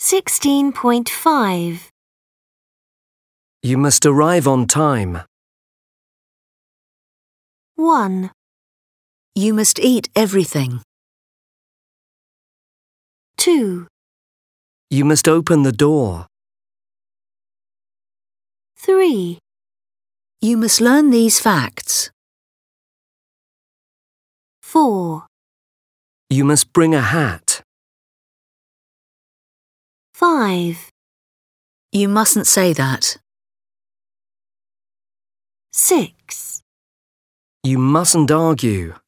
16.5. You must arrive on time. 1, You must eat everything. 2, You must open the door. 3, You must learn these facts. 4, You must bring a hat. 5, You mustn't say that. 6. You mustn't argue.